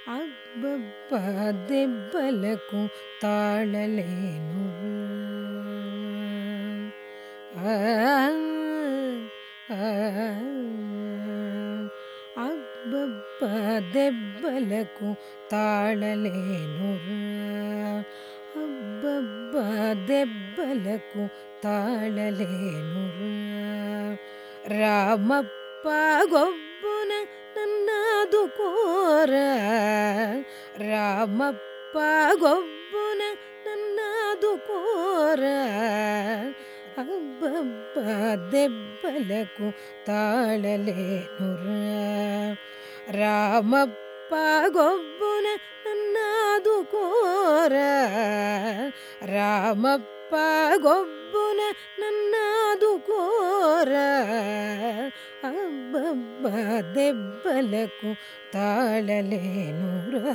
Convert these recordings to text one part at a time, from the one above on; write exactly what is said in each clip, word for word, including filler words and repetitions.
అబ్బబ్బా దెబ్బలకు తాళలేను ఆ అబ్బబ్బా దెబ్బలకు తాళలేను అబ్బబ్బా దెబ్బలకు తాళలేను రామప్ప గొబ్బున నన్నాదుకోరా రామప్ప గొబ్బున నన్నాదుకోరా అబ్బబ్బా దెబ్బలకు తాళలేనురా రామప్ప గొబ్బున నన్నాదుకోరా రామప్ప గొబ్బున నన్నాదుకోరా అబ్బబ్బా దెబ్బలకు తాళలేనురా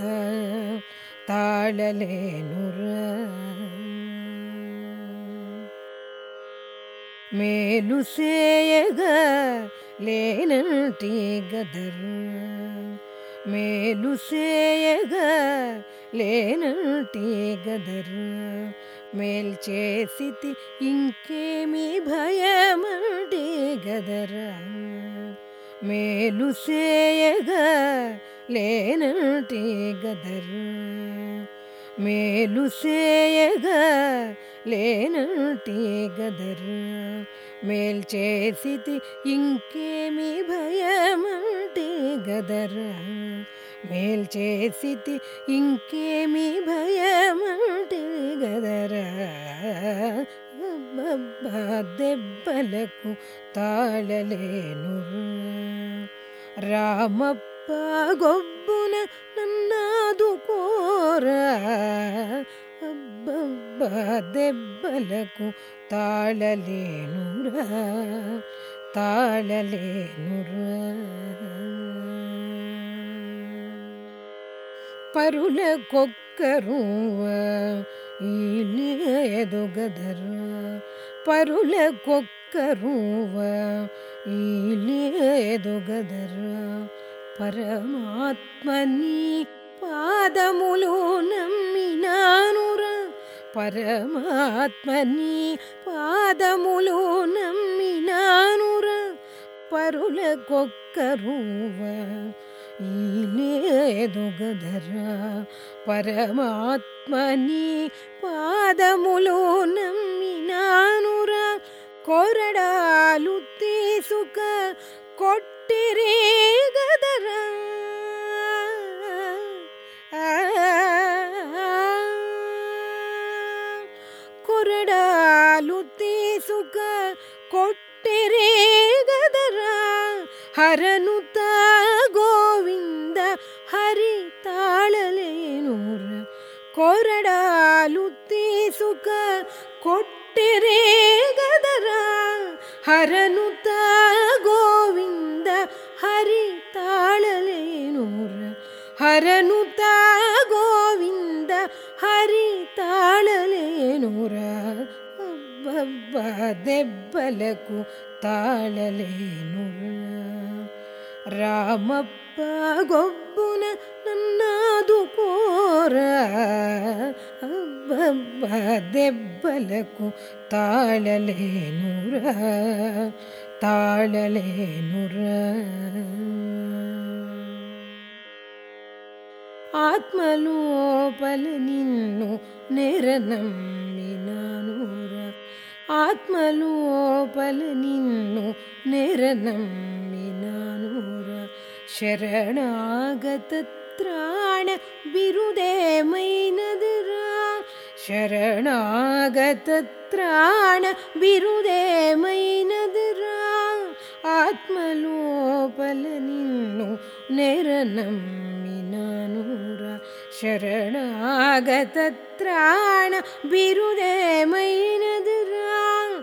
తాళలేనురా మేలు సేయగా లేనంటి గదరు మేలు సేయగా లేనంటి గదరు మేల్చేసితి ఇంకేమి భయమంటే గదరా మేలు సేయగా లేనంటి గదరు మేలు సేయగా లేనంటి గదరు మేల్చేసితి ఇంకేమి భయమంటే గదరా మేల్చేసితి ఇంకేమి భయమంటే గదరా అబ్బబ్బా దెబ్బలకు తాళలేను రామప్ప గొబ్బున నన్నాదుకోరా అబ్బబ్బా దెబ్బలకు తాళలేనురా తాళలేనురా పరులకొక్కరువ ఈలేదుగదరా పరులకొక్కరువ ఈలేదుగదరా పరమాత్మని పాదములు నమ్మినానురా పరమాత్మని పాదములు నమ్మినానురా పరులకొక్కరువ ఈలేదుగదరా పరమాత్మని పాదములు నమ్మినానురా కొరడాలు తీసుక కొట్టిరే గదరా కొరడాలు తీసుక కొట్టిరే గదరా హరనుత గోవింద హరి తాళలేనుర కొరడాలు తీసుక కొట్టిరే గదరా హరనుత గోవింద హరి తాళలేనుర హరనుత గోవింద హరి తాళలేనురా అబ్బబ్బా దెబ్బలకు తాళలేనురా రామప్ప గొబ్బున నన్నాదుకోరా అబ్బబ్బా దెబ్బలకు తాళలేనురా తాళలేనురా ఆత్మలోపల నిన్ను నెరనమ్మినానురా ఆత్మలోపల నిన్ను నెరనమ్మినానురా శరణాగత త్రాణ బిరుదేమైనదిరా శరణాగత త్రాణ బిరుదేమైనదిరా ఆత్మలోపల నిన్ను నెరనమ్మినానురా శరణాగత త్రాణ బిరుదేమైనదిరా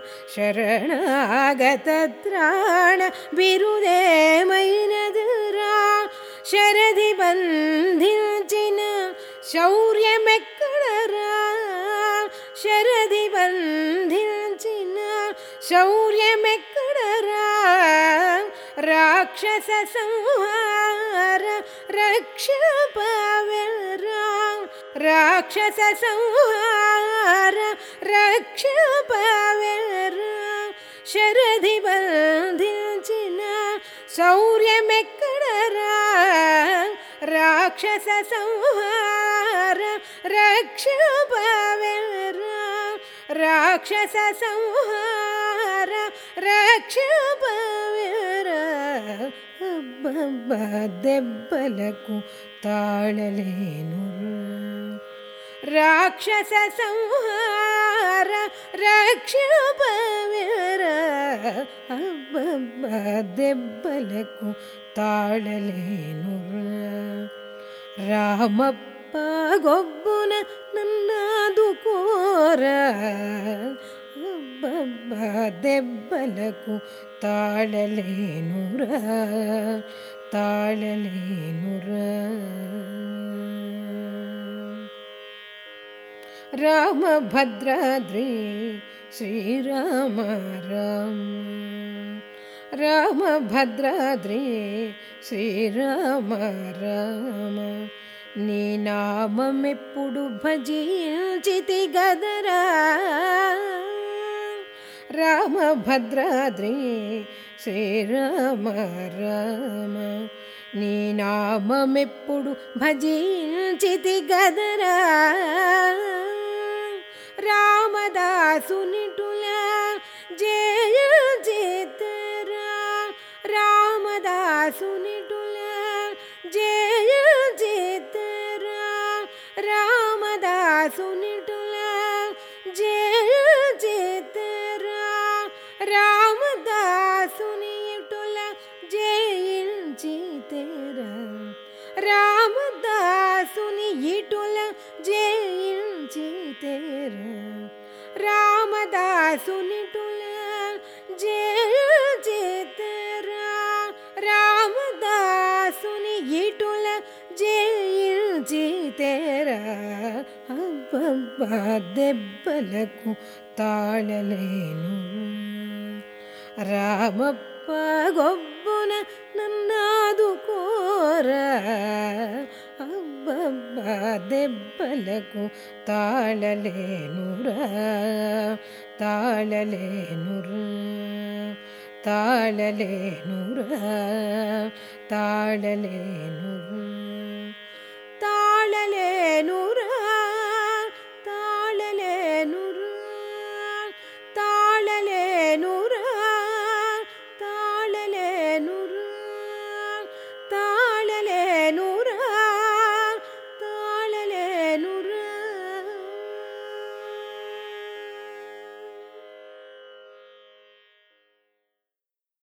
శరణాగత త్రాణ బిరుదేమైనదిరా శరధి బంధించిన శౌర్యమెక్కడరా శరధి బంధించిన శౌర్యమెక్కడరా రాక్షస సంహార రక్ష పవరా రాక్షస సంహార రక్ష పవరా శరధి బంధించిన శౌర్యమెక్కడరా రాక్షస సంహార రక్ష పవరా రాక్షస సంహార రక్ష పవరా అబ్బబ్బ దెబ్బలకు తాళలేను రాక్షస సంహార రక్ష పవరా అబ్బబ్బ దెబ్బలకు తాళలేను రామప్ప గొబ్బున నన్నాదుకోరా అబ్బబ్బ దెబ్బలకు తాళలేనురా తాళలేనురా రామభద్రాద్రి శ్రీరామ రామ రామభద్రాద్రి శ్రీరామ రామ నీ నామమెప్పుడు భజించితి గదరా రామభద్రాద్రి శ్రీరామ రామ నీ నామమెప్పుడు భజించితి గదరా రామదాసునిటుల జయ చేతరా రామదాసునిటుల జయ చేతరా రామదాసునిటుల జయ చేతరా రామదాసుని ఇటుల జయించితేరా రామదాసుని ఇటుల జయించితేరా రామదాసునిటుల జయించితేరా రామదాసుని ఇటుల జయించితేరా అబ్బబ్బ దెబ్బలకు తాళలేను రామప్ప గొబ్బున నన్నాదుకోరా అబ్బబ్బ దెబ్బలకు తాళలేనురా తాళలేనురా తాళలేనురా తాళలేనురా